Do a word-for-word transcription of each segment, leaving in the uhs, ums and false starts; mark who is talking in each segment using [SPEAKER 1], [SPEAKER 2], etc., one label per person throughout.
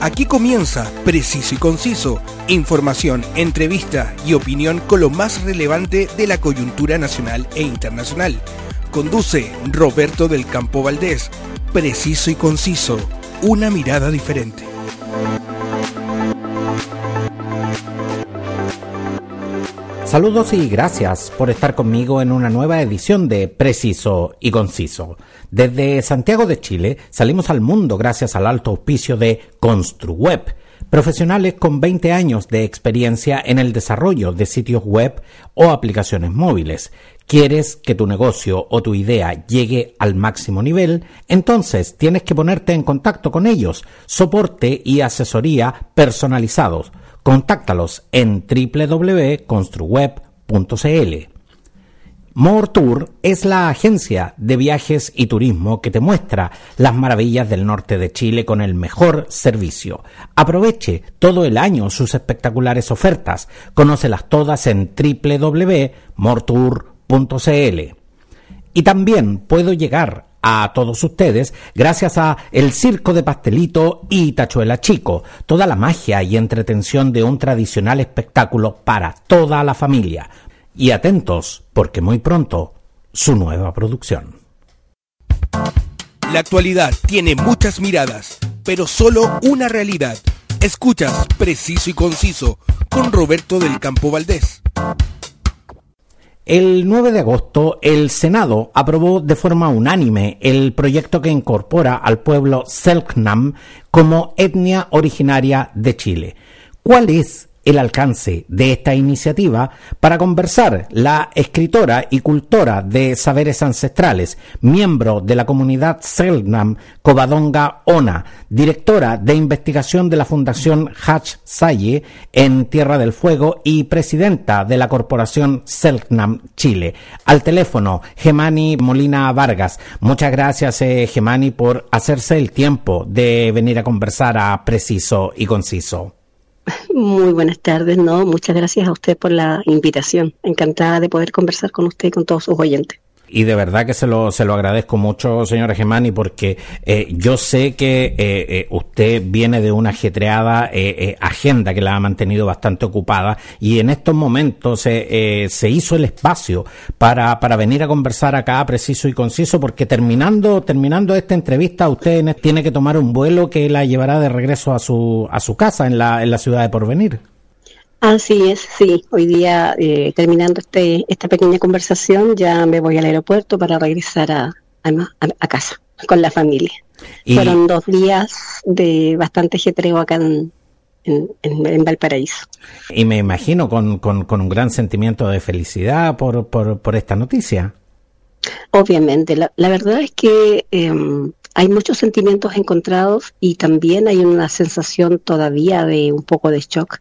[SPEAKER 1] Aquí comienza Preciso y Conciso, información, entrevista y opinión con lo más relevante de la coyuntura nacional e internacional. Conduce Roberto del Campo Valdés. Preciso y Conciso, una mirada diferente.
[SPEAKER 2] Saludos y gracias por estar conmigo en una nueva edición de Preciso y Conciso. Desde Santiago de Chile salimos al mundo gracias al alto auspicio de ConstruWeb, profesionales con veinte años de experiencia en el desarrollo de sitios web o aplicaciones móviles. ¿Quieres que tu negocio o tu idea llegue al máximo nivel? Entonces tienes que ponerte en contacto con ellos. Soporte y asesoría personalizados. Contáctalos en doble u doble u doble u punto construweb punto c l. More Tour es la agencia de viajes y turismo que te muestra las maravillas del norte de Chile con el mejor servicio. Aproveche todo el año sus espectaculares ofertas. Conócelas todas en doble u doble u doble u punto more tour punto c l. Y también puedo llegar a todos ustedes gracias a El Circo de Pastelito y Tachuela Chico, toda la magia y entretención de un tradicional espectáculo para toda la familia. Y atentos, porque muy pronto, su nueva producción.
[SPEAKER 1] La actualidad tiene muchas miradas, pero solo una realidad. Escuchas Preciso y Conciso con Roberto del Campo Valdés.
[SPEAKER 2] El nueve de agosto, el Senado aprobó de forma unánime el proyecto que incorpora al pueblo Selknam como etnia originaria de Chile. ¿Cuál es el alcance de esta iniciativa? Para conversar, la escritora y cultora de saberes ancestrales, miembro de la comunidad Selknam, Covadonga Ona, directora de investigación de la Fundación Hatch Salle en Tierra del Fuego y presidenta de la Corporación Selknam Chile. Al teléfono, Gemani Molina Vargas. Muchas gracias, eh, Gemani, por hacerse el tiempo de venir a conversar a Preciso y Conciso.
[SPEAKER 3] Muy buenas tardes, no, muchas gracias a usted por la invitación. Encantada de poder conversar con usted y con todos sus oyentes.
[SPEAKER 2] Y de verdad que se lo se lo agradezco mucho, señora Gemani, porque eh, yo sé que eh, eh, usted viene de una ajetreada eh, eh, agenda que la ha mantenido bastante ocupada, y en estos momentos eh, eh, se hizo el espacio para para venir a conversar acá Preciso y Conciso, porque terminando terminando esta entrevista usted tiene que tomar un vuelo que la llevará de regreso a su a su casa en la en la ciudad de Porvenir.
[SPEAKER 3] Así es, sí. Hoy día, eh, terminando este esta pequeña conversación, ya me voy al aeropuerto para regresar a, a, a casa con la familia. Y fueron dos días de bastante ajetreo acá en, en, en, en Valparaíso.
[SPEAKER 2] Y me imagino con, con, con un gran sentimiento de felicidad por, por, por esta noticia.
[SPEAKER 3] Obviamente, la, la verdad es que eh, hay muchos sentimientos encontrados y también hay una sensación todavía de un poco de shock,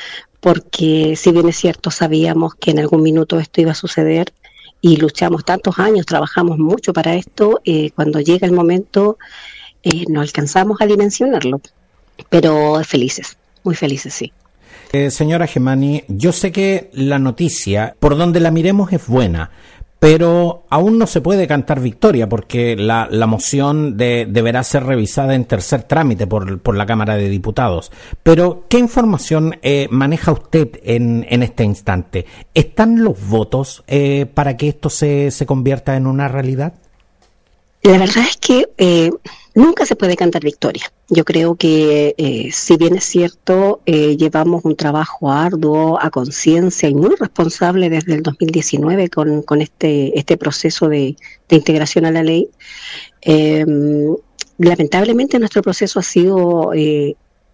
[SPEAKER 3] porque si bien es cierto, sabíamos que en algún minuto esto iba a suceder y luchamos tantos años, trabajamos mucho para esto, eh, cuando llega el momento eh, no alcanzamos a dimensionarlo, pero felices, muy felices, sí.
[SPEAKER 2] Eh, señora Gemani, yo sé que la noticia, por donde la miremos, es buena, pero aún no se puede cantar victoria porque la, la moción de, deberá ser revisada en tercer trámite por, por la Cámara de Diputados. Pero, ¿qué información eh, maneja usted en, en este instante? ¿Están los votos eh, para que esto se, se convierta en una realidad?
[SPEAKER 3] La verdad es que eh, nunca se puede cantar victoria. Yo creo que, eh, si bien es cierto, eh, llevamos un trabajo arduo, a conciencia y muy responsable desde el dos mil diecinueve con, con este, este proceso de, de integración a la ley. Eh, lamentablemente nuestro proceso ha sido eh,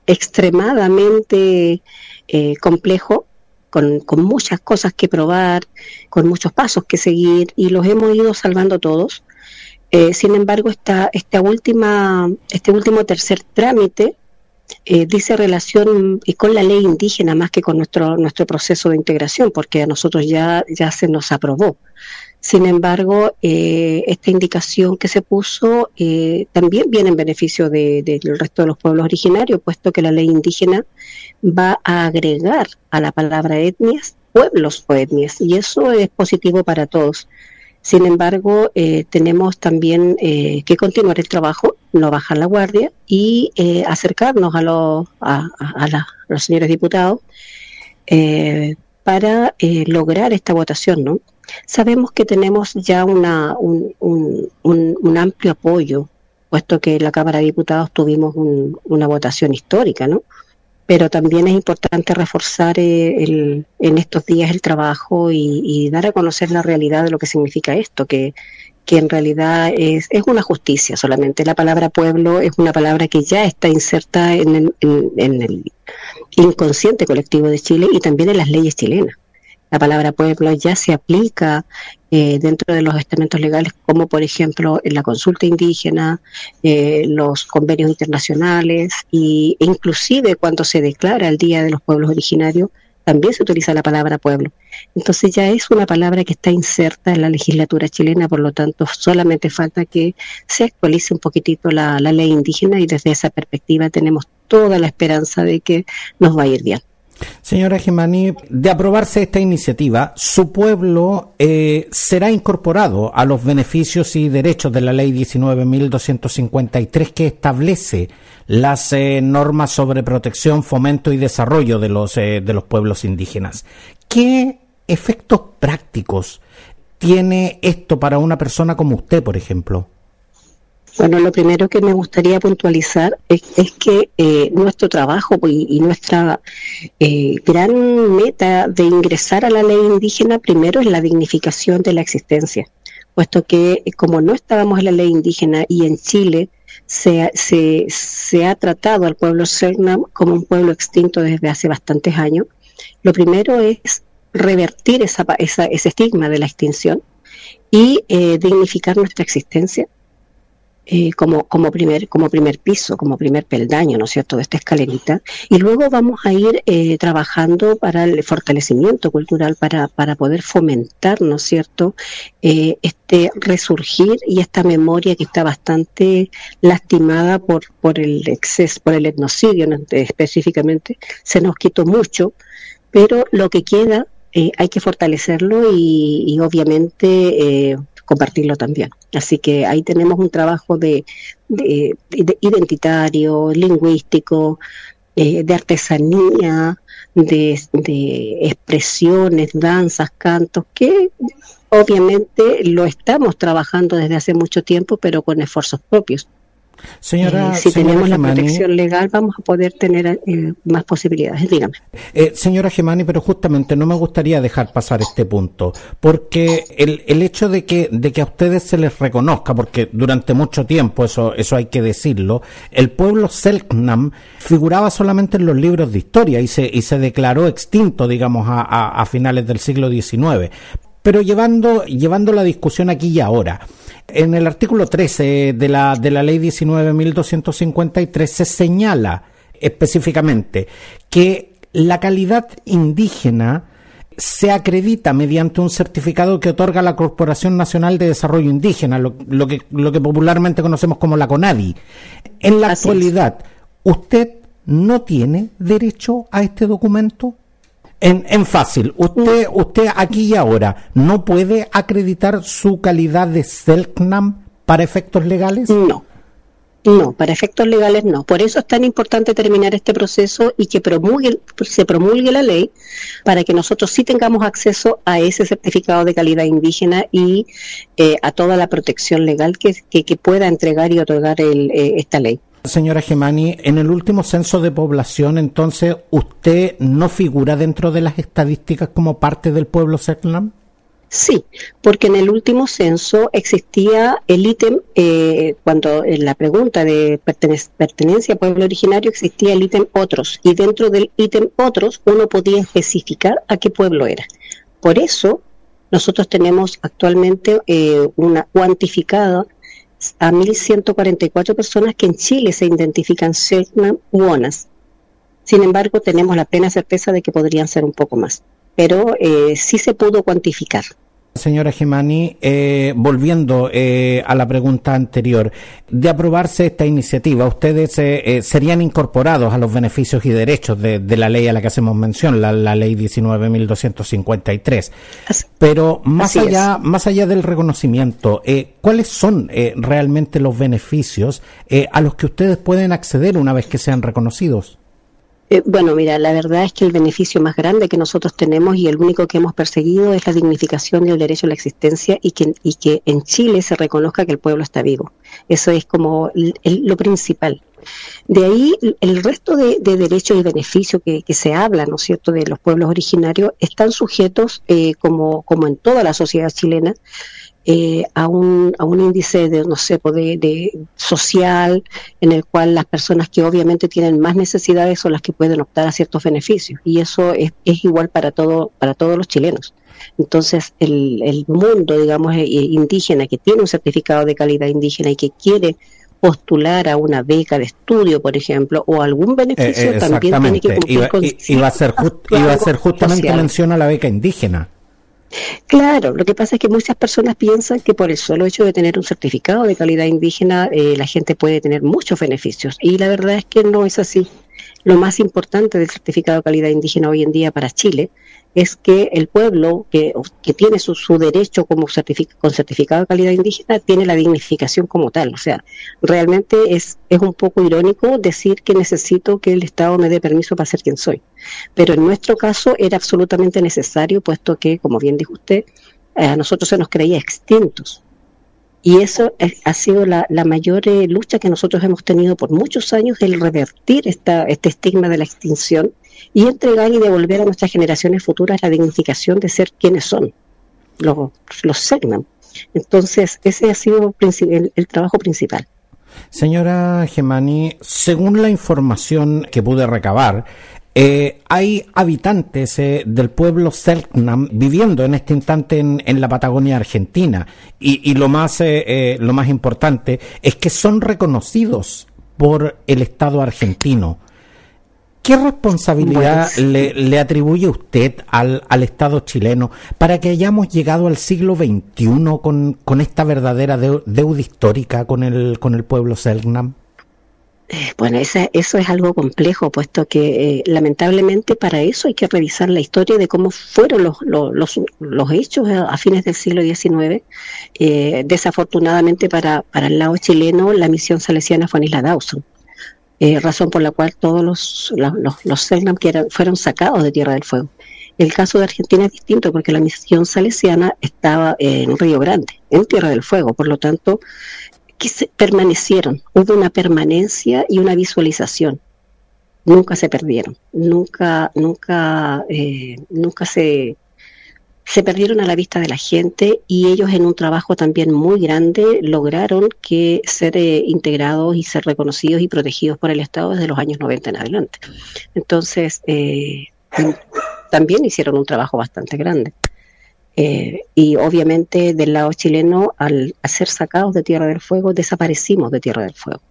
[SPEAKER 3] extremadamente eh, complejo, con, con muchas cosas que probar, con muchos pasos que seguir, y los hemos ido salvando todos. Eh, sin embargo, esta, esta última, este último tercer trámite eh, dice relación con la ley indígena más que con nuestro nuestro proceso de integración, porque a nosotros ya, ya se nos aprobó. Sin embargo, eh, esta indicación que se puso eh, también viene en beneficio de, de, del resto de los pueblos originarios, puesto que la ley indígena va a agregar a la palabra etnias pueblos o etnias, y eso es positivo para todos. Sin embargo, eh, tenemos también eh, que continuar el trabajo no bajar la guardia y eh, acercarnos a los, a, a, a la, a los señores diputados eh, para eh, lograr esta votación, ¿no? Sabemos que tenemos ya una, un, un, un, un amplio apoyo, puesto que en la Cámara de Diputados tuvimos un, una votación histórica, ¿no? Pero también es importante reforzar eh, el, en estos días el trabajo y, y dar a conocer la realidad de lo que significa esto, que, que en realidad es, es una justicia solamente. La palabra pueblo es una palabra que ya está inserta en el, en, en el inconsciente colectivo de Chile y también en las leyes chilenas. La palabra pueblo ya se aplica eh, dentro de los estamentos legales, como por ejemplo en la consulta indígena, eh, los convenios internacionales y, e inclusive cuando se declara el Día de los Pueblos Originarios, también se utiliza la palabra pueblo. Entonces ya es una palabra que está inserta en la legislatura chilena, por lo tanto solamente falta que se actualice un poquitito la, la ley indígena y desde esa perspectiva tenemos toda la esperanza de que nos va a ir bien.
[SPEAKER 2] Señora Gimani, de aprobarse esta iniciativa, su pueblo eh, será incorporado a los beneficios y derechos de la Ley diecinueve mil doscientos cincuenta y tres que establece las eh, normas sobre protección, fomento y desarrollo de los, eh, de los pueblos indígenas. ¿Qué efectos prácticos tiene esto para una persona como usted, por ejemplo?
[SPEAKER 3] Bueno, lo primero que me gustaría puntualizar es, es que eh, nuestro trabajo y, y nuestra eh, gran meta de ingresar a la ley indígena primero es la dignificación de la existencia, puesto que como no estábamos en la ley indígena y en Chile se, se, se ha tratado al pueblo Selknam como un pueblo extinto desde hace bastantes años, lo primero es revertir esa, esa, ese estigma de la extinción y eh, dignificar nuestra existencia. Eh, como, como, primer, como primer piso, como primer peldaño, ¿no es cierto?, de esta escalerita, y luego vamos a ir eh, trabajando para el fortalecimiento cultural, para, para poder fomentar, ¿no es cierto?, eh, este resurgir y esta memoria que está bastante lastimada por, por el exceso, por el etnocidio, ¿no? Específicamente, se nos quitó mucho, pero lo que queda eh, hay que fortalecerlo y, y obviamente eh, compartirlo también. Así que ahí tenemos un trabajo de, de, de identitario, lingüístico, eh, de artesanía, de, de expresiones, danzas, cantos, que obviamente lo estamos trabajando desde hace mucho tiempo, pero con esfuerzos propios.
[SPEAKER 2] Señora,
[SPEAKER 3] eh, si
[SPEAKER 2] señora
[SPEAKER 3] tenemos
[SPEAKER 2] Gimani,
[SPEAKER 3] la protección legal vamos a poder tener eh, más posibilidades. Dígame.
[SPEAKER 2] Eh, señora Gimani, pero justamente no me gustaría dejar pasar este punto, porque el, el hecho de que, de que a ustedes se les reconozca, porque durante mucho tiempo, eso, eso hay que decirlo, el pueblo Selknam figuraba solamente en los libros de historia y se, y se declaró extinto, digamos, a, a, a finales del siglo diecinueve. Pero llevando, llevando la discusión aquí y ahora, en el artículo trece de la, de la ley diecinueve mil doscientos cincuenta y tres se señala específicamente que la calidad indígena se acredita mediante un certificado que otorga la Corporación Nacional de Desarrollo Indígena, lo, lo, que, lo que popularmente conocemos como la CONADI. En la Así actualidad, es. ¿Usted no tiene derecho a este documento? En, en fácil, usted, usted aquí y ahora no puede acreditar su calidad de Selknam para efectos legales.
[SPEAKER 3] No, no, para efectos legales no. Por eso es tan importante terminar este proceso y que promulgue, se promulgue la ley para que nosotros sí tengamos acceso a ese certificado de calidad indígena y eh, a toda la protección legal que, que, que pueda entregar y otorgar el, eh, esta ley.
[SPEAKER 2] Señora Gimani, en el último censo de población, entonces, ¿usted no figura dentro de las estadísticas como parte del pueblo Selknam?
[SPEAKER 3] Sí, porque en el último censo existía el ítem, eh, cuando en la pregunta de pertene- pertenencia a pueblo originario existía el ítem otros, y dentro del ítem otros uno podía especificar a qué pueblo era. Por eso, nosotros tenemos actualmente eh, una cuantificada a mil ciento cuarenta y cuatro personas que en Chile se identifican Selknam u ONAS. Sin embargo, tenemos la plena certeza de que podrían ser un poco más, pero eh, sí se pudo cuantificar.
[SPEAKER 2] Señora Gemani, eh, volviendo eh, a la pregunta anterior, de aprobarse esta iniciativa, ¿ustedes eh, eh, serían incorporados a los beneficios y derechos de, de la ley a la que hacemos mención, la, la ley diecinueve mil doscientos cincuenta y tres? Pero más allá, más allá del reconocimiento, eh, ¿cuáles son eh, realmente los beneficios eh, a los que ustedes pueden acceder una vez que sean reconocidos?
[SPEAKER 3] Eh, bueno, mira, la verdad es que el beneficio más grande que nosotros tenemos y el único que hemos perseguido es la dignificación del derecho a la existencia y que, y que en Chile se reconozca que el pueblo está vivo. Eso es como el, el, lo principal. De ahí, el resto de, de derechos y beneficios que, que se habla, ¿no es cierto?, de los pueblos originarios, están sujetos, eh, como, como en toda la sociedad chilena, Eh, a un a un índice de no sé de, de social en el cual las personas que obviamente tienen más necesidades son las que pueden optar a ciertos beneficios, y eso es, es igual para todo para todos los chilenos. Entonces el, el mundo, digamos, indígena que tiene un certificado de calidad indígena y que quiere postular a una beca de estudio, por ejemplo, o algún beneficio,
[SPEAKER 2] eh,
[SPEAKER 3] también tiene que cumplir
[SPEAKER 2] iba,
[SPEAKER 3] con
[SPEAKER 2] iba a ser just, iba a ser justamente social. Mención a la beca indígena.
[SPEAKER 3] Claro, lo que pasa es que muchas personas piensan que por el solo hecho de tener un certificado de calidad indígena eh, la gente puede tener muchos beneficios, y la verdad es que no es así. Lo más importante del certificado de calidad indígena hoy en día para Chile es que el pueblo que, que tiene su, su derecho como certific- con certificado de calidad indígena tiene la dignificación como tal. O sea, realmente es, es un poco irónico decir que necesito que el Estado me dé permiso para ser quien soy. Pero en nuestro caso era absolutamente necesario, puesto que, como bien dijo usted, a nosotros se nos creía extintos. Y eso es, ha sido la, la mayor eh, lucha que nosotros hemos tenido por muchos años, el revertir esta, este estigma de la extinción y entregar y devolver a nuestras generaciones futuras la dignificación de ser quienes son, los, los Selknam. Entonces, ese ha sido el, el trabajo principal.
[SPEAKER 2] Señora Gemani, según la información que pude recabar, Eh, hay habitantes eh, del pueblo Selknam viviendo en este instante en, en la Patagonia Argentina, y, y lo más eh, eh, lo más importante es que son reconocidos por el Estado argentino. ¿Qué responsabilidad bueno, le, le atribuye usted al, al Estado chileno para que hayamos llegado al siglo veintiuno con, con esta verdadera de, deuda histórica con el con el pueblo Selknam?
[SPEAKER 3] Bueno, esa, eso es algo complejo, puesto que eh, lamentablemente para eso hay que revisar la historia de cómo fueron los, los, los, los hechos a fines del siglo diecinueve. Eh, desafortunadamente para, para el lado chileno, la misión salesiana fue en Isla Dawson, eh, razón por la cual todos los, los, los Selknam que eran, fueron sacados de Tierra del Fuego. El caso de Argentina es distinto porque la misión salesiana estaba en Río Grande, en Tierra del Fuego, por lo tanto que se permanecieron, hubo una permanencia y una visualización, nunca se perdieron, nunca, nunca, eh, nunca se, se perdieron a la vista de la gente, y ellos en un trabajo también muy grande lograron que ser eh, integrados y ser reconocidos y protegidos por el Estado desde los años noventa en adelante. Entonces, eh, también hicieron un trabajo bastante grande. Eh, y obviamente del lado chileno, al, al ser sacados de Tierra del Fuego, desaparecimos de Tierra del Fuego.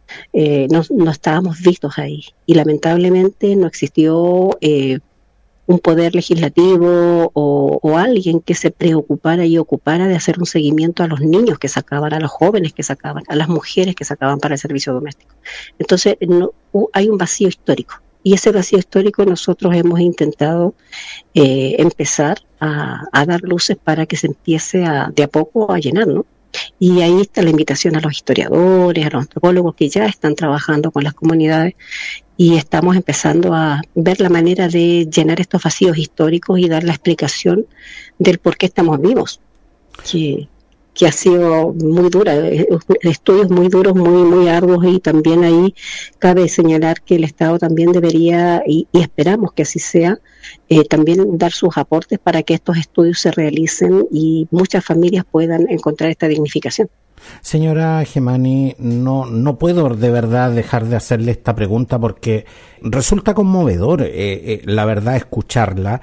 [SPEAKER 3] Eh, no, no estábamos vistos ahí, y lamentablemente no existió eh, un poder legislativo o, o alguien que se preocupara y ocupara de hacer un seguimiento a los niños que sacaban, a los jóvenes que sacaban, a las mujeres que sacaban para el servicio doméstico. Entonces no, hay un vacío histórico. Y ese vacío histórico nosotros hemos intentado eh, empezar a, a dar luces para que se empiece a, de a poco a llenar, ¿no? Y ahí está la invitación a los historiadores, a los antropólogos que ya están trabajando con las comunidades, y estamos empezando a ver la manera de llenar estos vacíos históricos y dar la explicación del por qué estamos vivos, que, que ha sido muy dura, estudios muy duros, muy muy arduos, y también ahí cabe señalar que el Estado también debería, y, y esperamos que así sea, eh, también dar sus aportes para que estos estudios se realicen y muchas familias puedan encontrar esta dignificación.
[SPEAKER 2] Señora Gemani, no, no puedo de verdad dejar de hacerle esta pregunta porque resulta conmovedor, eh, eh, la verdad, escucharla,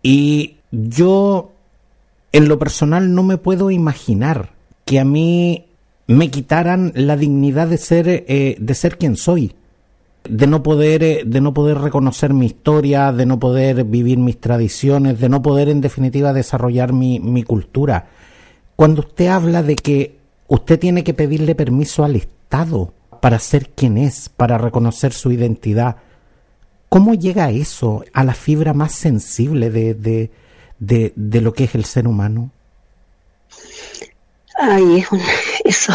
[SPEAKER 2] y yo en lo personal no me puedo imaginar que a mí me quitaran la dignidad de ser eh, de ser quien soy. de no poder, de no poder reconocer mi historia, de no poder vivir mis tradiciones, de no poder en definitiva desarrollar mi, mi cultura. Cuando usted habla de que usted tiene que pedirle permiso al Estado para ser quien es, para reconocer su identidad, ¿cómo llega eso a la fibra más sensible de, de, de, de lo que es el ser humano?
[SPEAKER 3] Ay, es un, eso.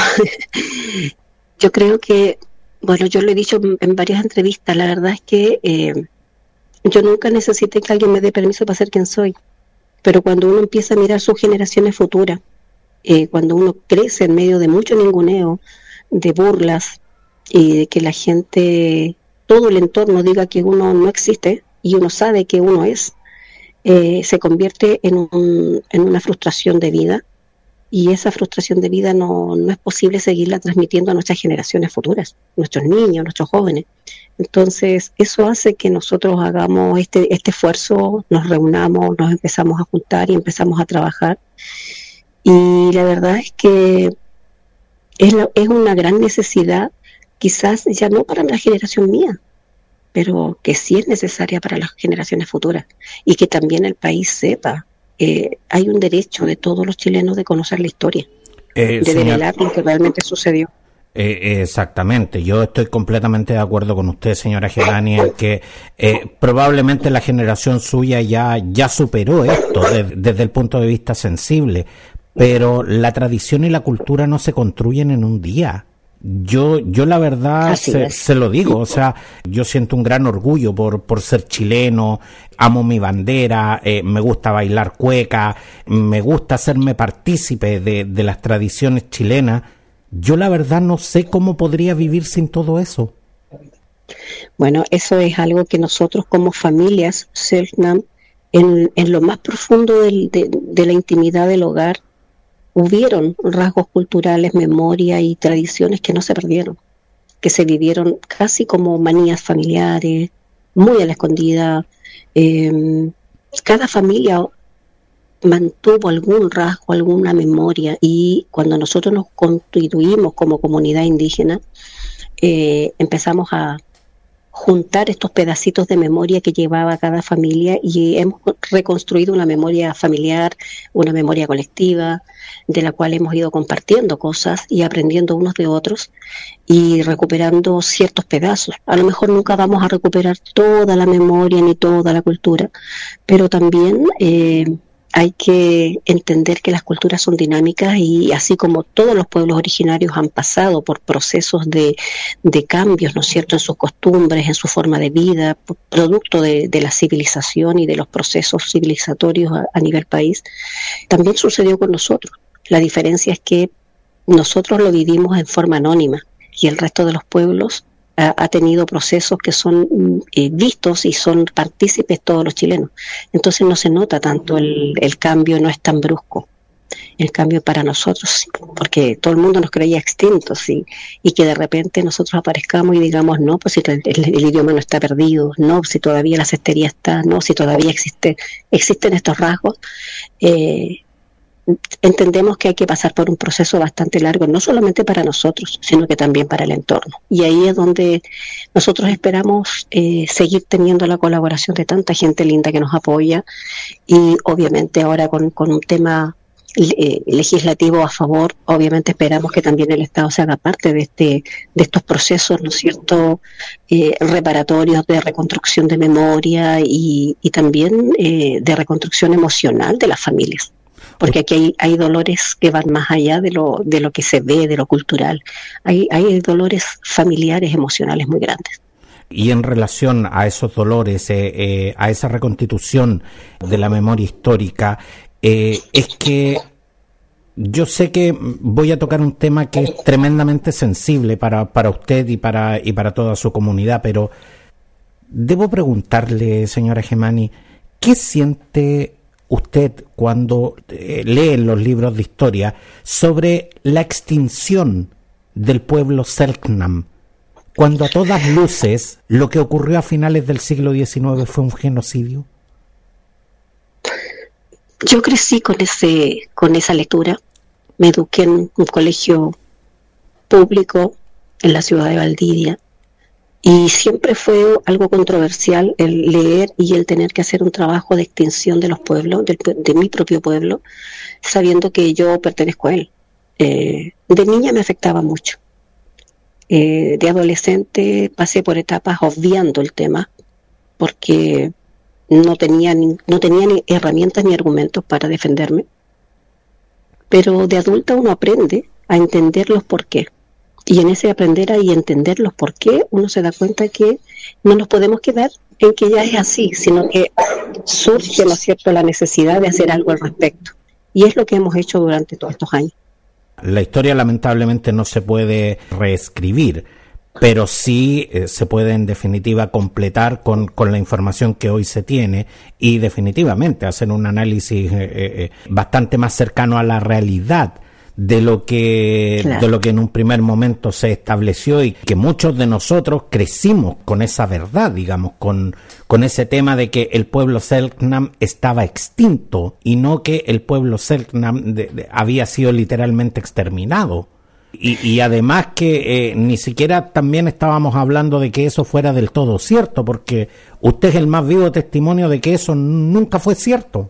[SPEAKER 3] Yo creo que, bueno, yo lo he dicho en varias entrevistas, la verdad es que eh, yo nunca necesité que alguien me dé permiso para ser quien soy, pero cuando uno empieza a mirar sus generaciones futuras, eh, cuando uno crece en medio de mucho ninguneo, de burlas, y de que la gente, todo el entorno diga que uno no existe, y uno sabe que uno es, eh, se convierte en, un, en una frustración de vida, y esa frustración de vida no, no es posible seguirla transmitiendo a nuestras generaciones futuras, nuestros niños, nuestros jóvenes. Entonces, eso hace que nosotros hagamos este, este esfuerzo, nos reunamos, nos empezamos a juntar y empezamos a trabajar. Y la verdad es que es, la, es una gran necesidad, quizás ya no para la generación mía, pero que sí es necesaria para las generaciones futuras, y que también el país sepa. Eh, hay un derecho de todos los chilenos de conocer la historia, eh, de señor, develar lo que realmente sucedió.
[SPEAKER 2] Eh, exactamente, yo estoy completamente de acuerdo con usted, señora Gelani, en que eh, probablemente la generación suya ya, ya superó esto de, desde el punto de vista sensible, pero la tradición y la cultura no se construyen en un día. Yo, yo la verdad se, se lo digo, o sea, yo siento un gran orgullo por, por ser chileno, amo mi bandera, eh, me gusta bailar cueca, me gusta hacerme partícipe de, de las tradiciones chilenas. Yo la verdad no sé cómo podría vivir sin todo eso.
[SPEAKER 3] Bueno, eso es algo que nosotros como familias, Selknam, en, en lo más profundo del, de, de la intimidad del hogar, hubieron rasgos culturales, memoria y tradiciones que no se perdieron, que se vivieron casi como manías familiares, muy a la escondida. Eh, cada familia mantuvo algún rasgo, alguna memoria, y cuando nosotros nos constituimos como comunidad indígena, eh, empezamos a juntar estos pedacitos de memoria que llevaba cada familia, y hemos reconstruido una memoria familiar, una memoria colectiva, de la cual hemos ido compartiendo cosas y aprendiendo unos de otros y recuperando ciertos pedazos. A lo mejor nunca vamos a recuperar toda la memoria ni toda la cultura, pero también eh, hay que entender que las culturas son dinámicas, y así como todos los pueblos originarios han pasado por procesos de, de cambios, ¿no es cierto?, en sus costumbres, en su forma de vida, producto de, de la civilización y de los procesos civilizatorios a, a nivel país, también sucedió con nosotros. La diferencia es que nosotros lo vivimos en forma anónima, y el resto de los pueblos ha, ha tenido procesos que son eh, vistos y son partícipes todos los chilenos. Entonces no se nota tanto el, el cambio, no es tan brusco. El cambio para nosotros, sí, porque todo el mundo nos creía extintos, sí, y que de repente nosotros aparezcamos y digamos, no, pues si el, el, el idioma no está perdido, no, si todavía la cestería está, no, si todavía existe, existen estos rasgos. Eh, entendemos que hay que pasar por un proceso bastante largo, no solamente para nosotros, sino que también para el entorno. Y ahí es donde nosotros esperamos eh, seguir teniendo la colaboración de tanta gente linda que nos apoya, y obviamente ahora con, con un tema eh, legislativo a favor, obviamente esperamos que también el Estado se haga parte de este de estos procesos, ¿no es cierto?, eh, reparatorios, de reconstrucción de memoria y, y también eh, de reconstrucción emocional de las familias. Porque aquí hay, hay dolores que van más allá de lo de lo que se ve, de lo cultural. Hay, hay dolores familiares, emocionales muy grandes.
[SPEAKER 2] Y en relación a esos dolores, eh, eh, a esa reconstitución de la memoria histórica, eh, es que yo sé que voy a tocar un tema que es tremendamente sensible para, para usted y para, y para toda su comunidad, pero debo preguntarle, señora Gemani, ¿qué siente usted cuando eh, lee los libros de historia sobre la extinción del pueblo Selknam, cuando a todas luces lo que ocurrió a finales del siglo diecinueve fue un genocidio?
[SPEAKER 3] Yo crecí con ese con esa lectura. Me eduqué en un colegio público en la ciudad de Valdivia, Y siempre fue algo controversial el leer y el tener que hacer un trabajo de extinción de los pueblos, de, de mi propio pueblo, sabiendo que yo pertenezco a él. Eh, de niña me afectaba mucho. Eh, de adolescente pasé por etapas obviando el tema, porque no tenía, ni, no tenía ni herramientas ni argumentos para defenderme. Pero de adulta uno aprende a entender los por qué. Y en ese aprender a y entender los por qué, uno se da cuenta que no nos podemos quedar en que ya es así, sino que surge, ¿no es cierto?, la necesidad de hacer algo al respecto. Y es lo que hemos hecho durante todos estos años.
[SPEAKER 2] La historia lamentablemente no se puede reescribir, pero sí eh, se puede en definitiva completar con, con la información que hoy se tiene y definitivamente hacer un análisis eh, eh, bastante más cercano a la realidad de lo que claro. de lo que en un primer momento se estableció y que muchos de nosotros crecimos con esa verdad, digamos, con, con ese tema de que el pueblo Selknam estaba extinto y no que el pueblo Selknam de, de, había sido literalmente exterminado. Y, y además que eh, ni siquiera también estábamos hablando de que eso fuera del todo cierto, porque usted es el más vivo testimonio de que eso nunca fue cierto.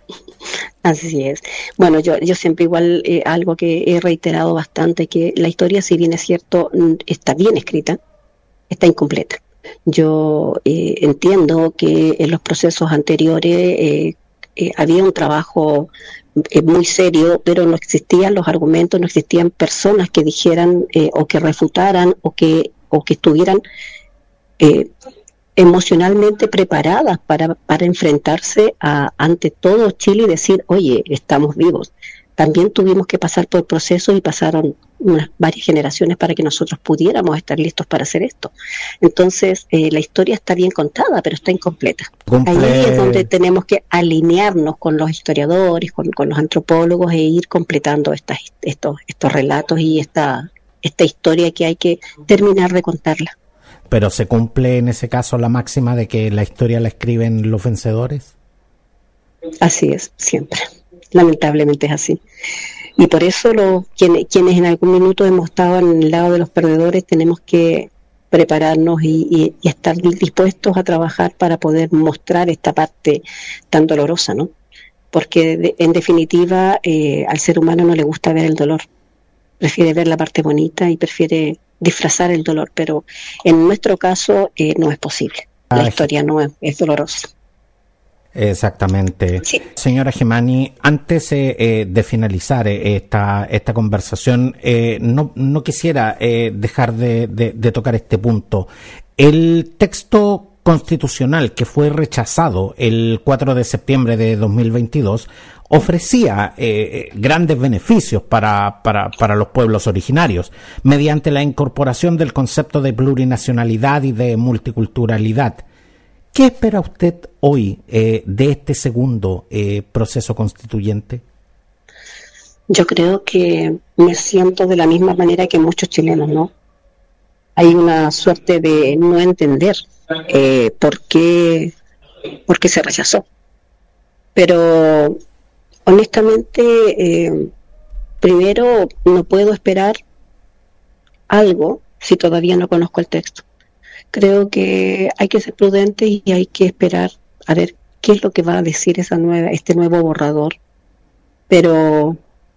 [SPEAKER 3] Así es. Bueno, yo, yo siempre igual eh, algo que he reiterado bastante, que la historia, si bien es cierto, está bien escrita, está incompleta. Yo eh, entiendo que en los procesos anteriores eh, eh, había un trabajo eh, muy serio, pero no existían los argumentos, no existían personas que dijeran eh, o que refutaran o que, o que estuvieran eh, emocionalmente preparadas para, para enfrentarse a, ante todo Chile y decir, oye, estamos vivos. También tuvimos que pasar por procesos y pasaron unas varias generaciones para que nosotros pudiéramos estar listos para hacer esto. Entonces, eh, la historia está bien contada, pero está incompleta. Comple- Ahí es donde tenemos que alinearnos con los historiadores, con, con los antropólogos e ir completando estas, estos, estos relatos y esta, esta historia que hay que terminar de contarla.
[SPEAKER 2] ¿Pero se cumple en ese caso la máxima de que la historia la escriben los vencedores?
[SPEAKER 3] Así es, siempre. Lamentablemente es así. Y por eso lo, quienes, quienes en algún minuto hemos estado en el lado de los perdedores tenemos que prepararnos y, y, y estar dispuestos a trabajar para poder mostrar esta parte tan dolorosa, ¿no? Porque de, en definitiva eh, al ser humano no le gusta ver el dolor. Prefiere ver la parte bonita y prefiere disfrazar el dolor, pero en nuestro caso eh, no es posible. La Ay. historia no es, es dolorosa.
[SPEAKER 2] Exactamente. Sí. Señora Gemani, antes eh, eh, de finalizar eh, esta esta conversación, eh, no, no quisiera eh, dejar de, de, de tocar este punto. El texto constitucional que fue rechazado el cuatro de septiembre de dos mil veintidós ofrecía eh, grandes beneficios para, para, para los pueblos originarios, mediante la incorporación del concepto de plurinacionalidad y de multiculturalidad. ¿Qué espera usted hoy eh, de este segundo eh, proceso constituyente?
[SPEAKER 3] Yo creo que me siento de la misma manera que muchos chilenos, ¿no? Hay una suerte de no entender eh, por qué, por qué se rechazó. Pero honestamente, eh, primero no puedo esperar algo si todavía no conozco el texto. Creo que hay que ser prudentes y hay que esperar a ver qué es lo que va a decir esa nueva, este nuevo borrador. Pero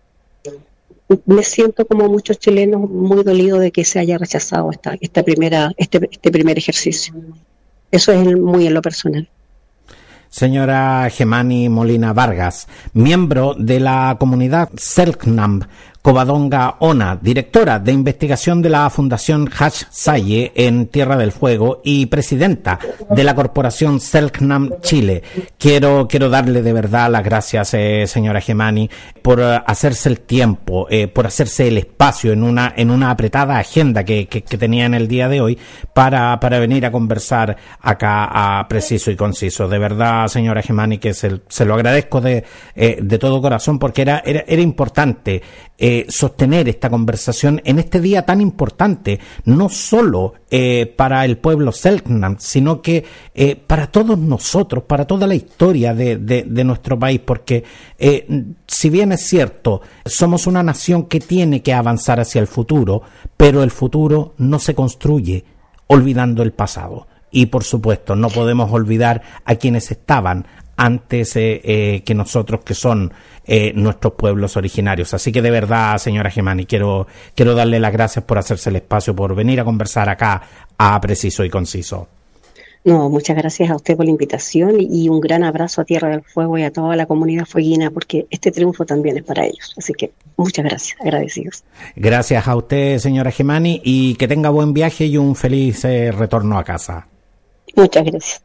[SPEAKER 3] me siento como muchos chilenos muy dolido de que se haya rechazado esta, esta primera, este, este primer ejercicio. Eso es muy en lo personal.
[SPEAKER 2] Señora Gemani Molina Vargas, miembro de la comunidad Selknam, Covadonga Ona, directora de investigación de la Fundación Hash Saye en Tierra del Fuego y presidenta de la Corporación Selknam Chile. Quiero quiero darle de verdad las gracias, eh, señora Gemani, por uh, hacerse el tiempo, eh, por hacerse el espacio en una en una apretada agenda que, que, que tenía en el día de hoy para, para venir a conversar acá a Preciso y Conciso. De verdad, señora Gemani, que se, se lo agradezco de, eh, de todo corazón, porque era, era, era importante eh, sostener esta conversación en este día tan importante, no solo eh, para el pueblo Selknam, sino que eh, para todos nosotros, para toda la historia de, de, de nuestro país, porque eh, si bien es cierto, somos una nación que tiene que avanzar hacia el futuro, pero el futuro no se construye olvidando el pasado. Y por supuesto, no podemos olvidar a quienes estaban antes eh, eh, que nosotros, que son eh, nuestros pueblos originarios. Así que de verdad, señora Gemani, quiero, quiero darle las gracias por hacerse el espacio, por venir a conversar acá a Preciso y Conciso.
[SPEAKER 3] No, muchas gracias a usted por la invitación y un gran abrazo a Tierra del Fuego y a toda la comunidad fueguina, porque este triunfo también es para ellos. Así que muchas gracias, agradecidos.
[SPEAKER 2] Gracias a usted, señora Gemani, y que tenga buen viaje y un feliz eh, retorno a casa.
[SPEAKER 3] Muchas gracias.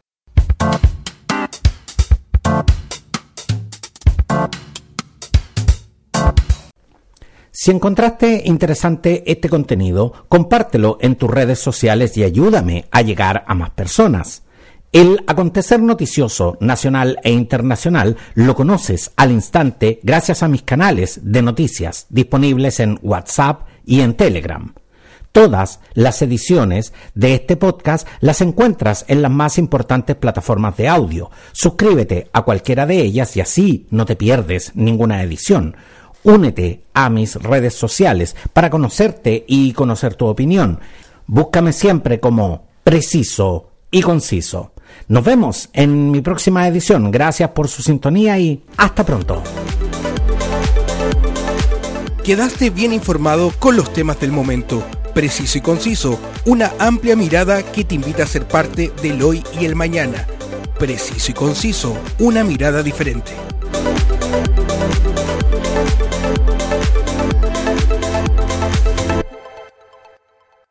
[SPEAKER 2] Si encontraste interesante este contenido, compártelo en tus redes sociales y ayúdame a llegar a más personas. El acontecer noticioso nacional e internacional lo conoces al instante gracias a mis canales de noticias disponibles en WhatsApp y en Telegram. Todas las ediciones de este podcast las encuentras en las más importantes plataformas de audio. Suscríbete a cualquiera de ellas y así no te pierdes ninguna edición. Únete a mis redes sociales para conocerte y conocer tu opinión. Búscame siempre como Preciso y Conciso. Nos vemos en mi próxima edición. Gracias por su sintonía y hasta pronto.
[SPEAKER 1] Quedaste bien informado con los temas del momento. Preciso y Conciso, una amplia mirada que te invita a ser parte del hoy y el mañana. Preciso y Conciso, una mirada diferente.